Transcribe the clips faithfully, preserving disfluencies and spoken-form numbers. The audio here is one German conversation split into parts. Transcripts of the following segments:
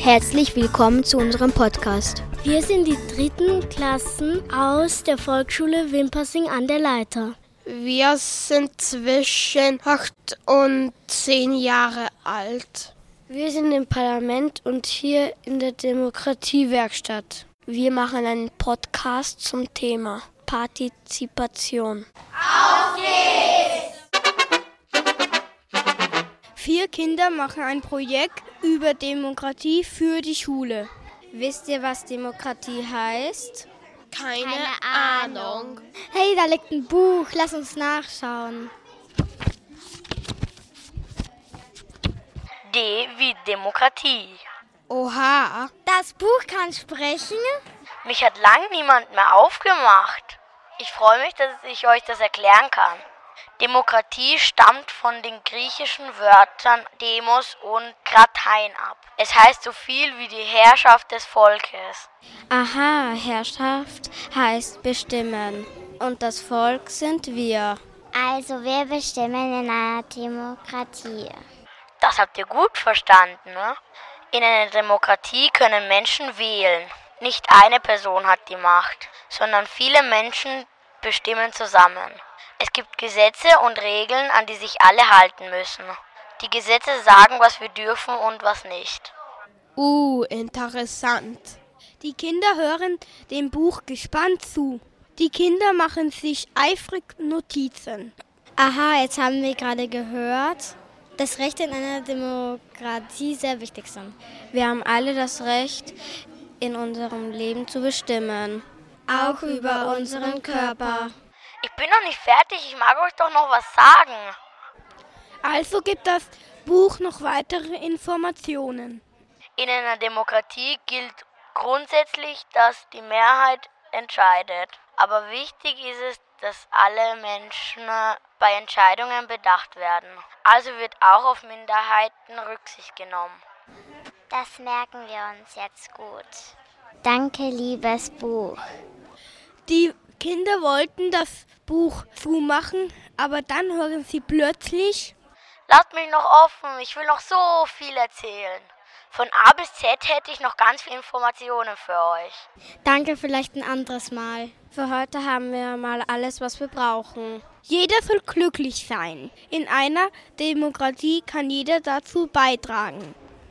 Herzlich willkommen zu unserem Podcast. Wir sind die dritten Klassen aus der Volksschule Wimpersing an der Leiter. Wir sind zwischen acht und zehn Jahre alt. Wir sind im Parlament und hier in der Demokratiewerkstatt. Wir machen einen Podcast zum Thema Partizipation. Auf geht's! Vier Kinder machen ein Projekt über Demokratie für die Schule. Wisst ihr, was Demokratie heißt? Keine, Keine Ahnung. Ahnung. Hey, da liegt ein Buch, lass uns nachschauen. D wie Demokratie. Oha. Das Buch kann sprechen? Mich hat lang niemand mehr aufgemacht. Ich freue mich, dass ich euch das erklären kann. Demokratie stammt von den griechischen Wörtern Demos und Kratein ab. Es heißt so viel wie die Herrschaft des Volkes. Aha, Herrschaft heißt bestimmen. Und das Volk sind wir. Also wir bestimmen in einer Demokratie. Das habt ihr gut verstanden, ne? In einer Demokratie können Menschen wählen. Nicht eine Person hat die Macht, sondern viele Menschen bestimmen zusammen. Es gibt Gesetze und Regeln, an die sich alle halten müssen. Die Gesetze sagen, was wir dürfen und was nicht. Uh, interessant. Die Kinder hören dem Buch gespannt zu. Die Kinder machen sich eifrig Notizen. Aha, jetzt haben wir gerade gehört, dass Rechte in einer Demokratie sehr wichtig sind. Wir haben alle das Recht, in unserem Leben zu bestimmen. Auch über unseren Körper. Ich bin noch nicht fertig, ich mag euch doch noch was sagen. Also gibt das Buch noch weitere Informationen. In einer Demokratie gilt grundsätzlich, dass die Mehrheit entscheidet. Aber wichtig ist es, dass alle Menschen bei Entscheidungen bedacht werden. Also wird auch auf Minderheiten Rücksicht genommen. Das merken wir uns jetzt gut. Danke, liebes Buch. Die Kinder wollten das Buch zumachen, aber dann hören sie plötzlich: Lasst mich noch offen, ich will noch so viel erzählen. Von A bis Z hätte ich noch ganz viele Informationen für euch. Danke, vielleicht ein anderes Mal. Für heute haben wir mal alles, was wir brauchen. Jeder soll glücklich sein. In einer Demokratie kann jeder dazu beitragen.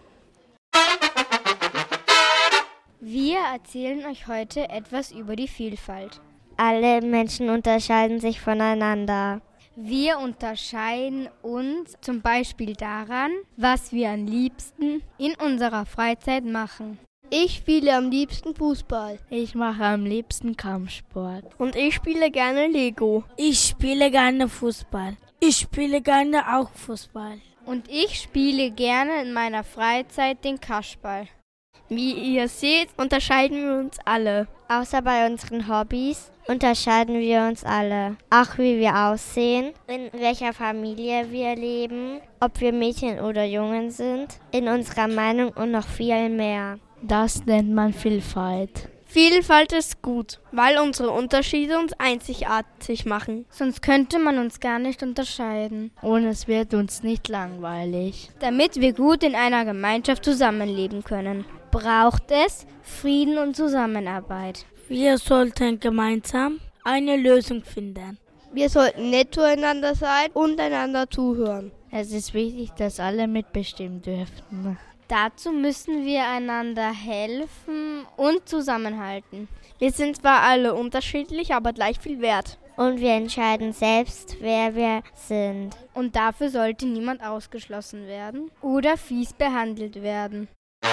Wir erzählen euch heute etwas über die Vielfalt. Alle Menschen unterscheiden sich voneinander. Wir unterscheiden uns zum Beispiel daran, was wir am liebsten in unserer Freizeit machen. Ich spiele am liebsten Fußball. Ich mache am liebsten Kampfsport. Und ich spiele gerne Lego. Ich spiele gerne Fußball. Ich spiele gerne auch Fußball. Und ich spiele gerne in meiner Freizeit den Kasperl. Wie ihr seht, unterscheiden wir uns alle. Außer bei unseren Hobbys unterscheiden wir uns alle. Auch wie wir aussehen, in welcher Familie wir leben, ob wir Mädchen oder Jungen sind, in unserer Meinung und noch viel mehr. Das nennt man Vielfalt. Vielfalt ist gut, weil unsere Unterschiede uns einzigartig machen. Sonst könnte man uns gar nicht unterscheiden. Und es wird uns nicht langweilig. Damit wir gut in einer Gemeinschaft zusammenleben können, braucht es Frieden und Zusammenarbeit. Wir sollten gemeinsam eine Lösung finden. Wir sollten nett zueinander sein und einander zuhören. Es ist wichtig, dass alle mitbestimmen dürfen. Dazu müssen wir einander helfen und zusammenhalten. Wir sind zwar alle unterschiedlich, aber gleich viel wert. Und wir entscheiden selbst, wer wir sind. Und dafür sollte niemand ausgeschlossen werden oder fies behandelt werden.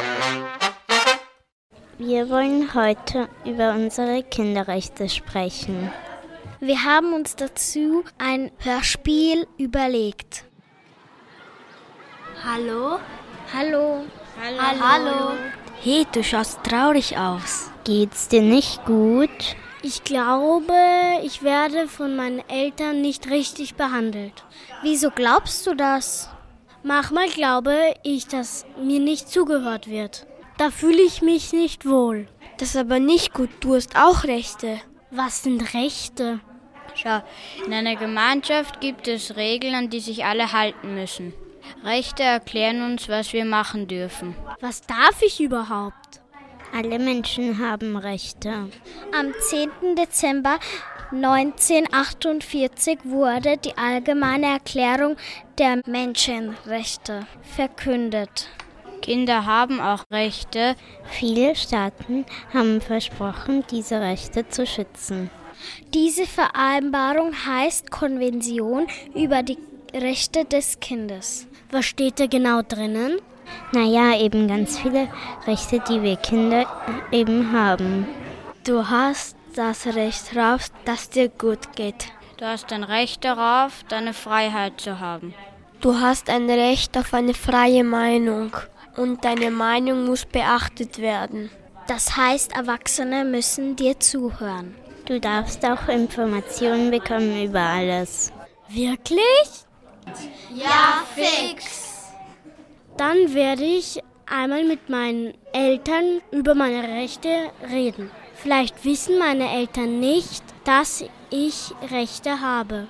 Wir wollen heute über unsere Kinderrechte sprechen. Wir haben uns dazu ein Hörspiel überlegt. Hallo? Hallo. Hallo. Hallo. Hey, du schaust traurig aus. Geht's dir nicht gut? Ich glaube, ich werde von meinen Eltern nicht richtig behandelt. Wieso glaubst du das? Manchmal glaube ich, dass mir nicht zugehört wird. Da fühle ich mich nicht wohl. Das ist aber nicht gut, du hast auch Rechte. Was sind Rechte? Schau, in einer Gemeinschaft gibt es Regeln, an die sich alle halten müssen. Rechte erklären uns, was wir machen dürfen. Was darf ich überhaupt? Alle Menschen haben Rechte. Am zehnten Dezember neunzehnhundertachtundvierzig wurde die Allgemeine Erklärung der Menschenrechte verkündet. Kinder haben auch Rechte. Viele Staaten haben versprochen, diese Rechte zu schützen. Diese Vereinbarung heißt Konvention über die Rechte des Kindes. Was steht da genau drinnen? Naja, eben ganz viele Rechte, die wir Kinder eben haben. Du hast das Recht darauf, dass dir gut geht. Du hast ein Recht darauf, deine Freiheit zu haben. Du hast ein Recht auf eine freie Meinung und deine Meinung muss beachtet werden. Das heißt, Erwachsene müssen dir zuhören. Du darfst auch Informationen bekommen über alles. Wirklich? Ja, fix. Dann werde ich einmal mit meinen Eltern über meine Rechte reden. Vielleicht wissen meine Eltern nicht, dass ich Rechte habe.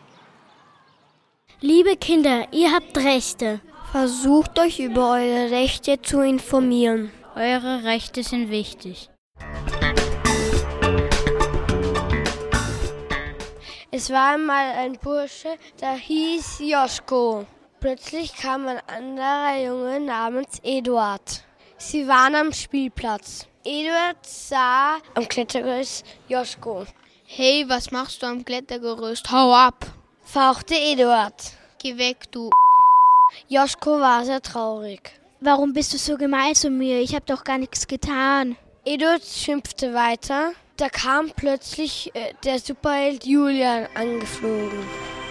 Liebe Kinder, ihr habt Rechte. Versucht euch über eure Rechte zu informieren. Eure Rechte sind wichtig. Es war einmal ein Bursche, der hieß Joschko. Plötzlich kam ein anderer Junge namens Eduard. Sie waren am Spielplatz. Eduard sah am Klettergerüst Joschko. Hey, was machst du am Klettergerüst? Hau ab! Fauchte Eduard. Geh weg, du. Joschko war sehr traurig. Warum bist du so gemein zu mir? Ich habe doch gar nichts getan. Eduard schimpfte weiter. Da kam plötzlich äh, der Superheld Julian angeflogen.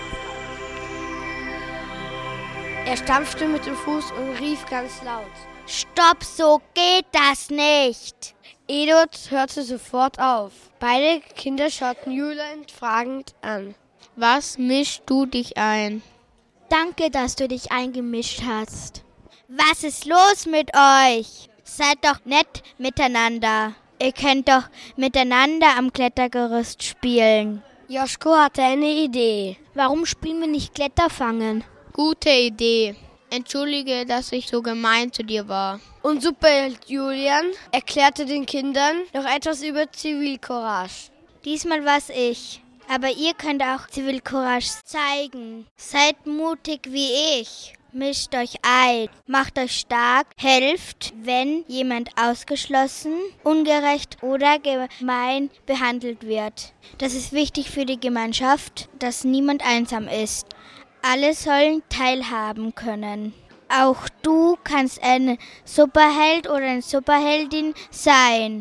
Er stampfte mit dem Fuß und rief ganz laut. Stopp, so geht das nicht! Eduard hörte sofort auf. Beide Kinder schauten Julian fragend an. Was mischst du dich ein? Danke, dass du dich eingemischt hast. Was ist los mit euch? Seid doch nett miteinander. Ihr könnt doch miteinander am Klettergerüst spielen. Joschko hatte eine Idee. Warum spielen wir nicht Kletterfangen? Gute Idee. Entschuldige, dass ich so gemein zu dir war. Und Superheld Julian erklärte den Kindern noch etwas über Zivilcourage. Diesmal war's ich. Aber ihr könnt auch Zivilcourage zeigen. Seid mutig wie ich. Mischt euch ein, macht euch stark, helft, wenn jemand ausgeschlossen, ungerecht oder gemein behandelt wird. Das ist wichtig für die Gemeinschaft, dass niemand einsam ist. Alle sollen teilhaben können. Auch du kannst ein Superheld oder eine Superheldin sein.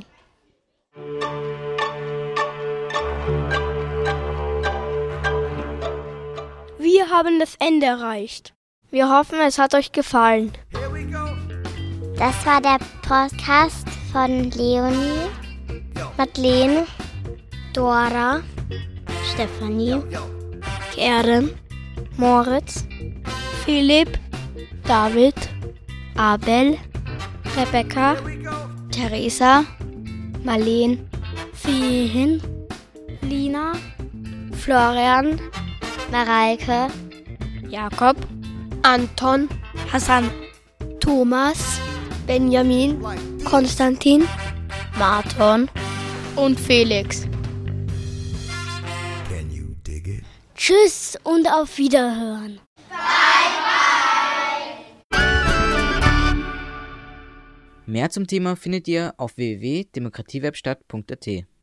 Wir haben das Ende erreicht. Wir hoffen, es hat euch gefallen. Das war der Podcast von Leonie, Madeleine, Dora, Stefanie, Karen, Moritz, Philipp, David, Abel, Rebecca, Theresa, Marleen, Fien, Lina, Florian, Mareike, Jakob, Anton, Hassan, Thomas, Benjamin, Konstantin, Marton und Felix. Tschüss und auf Wiederhören. Mehr zum Thema findet ihr auf w w w punkt demokratiewerkstatt punkt a t.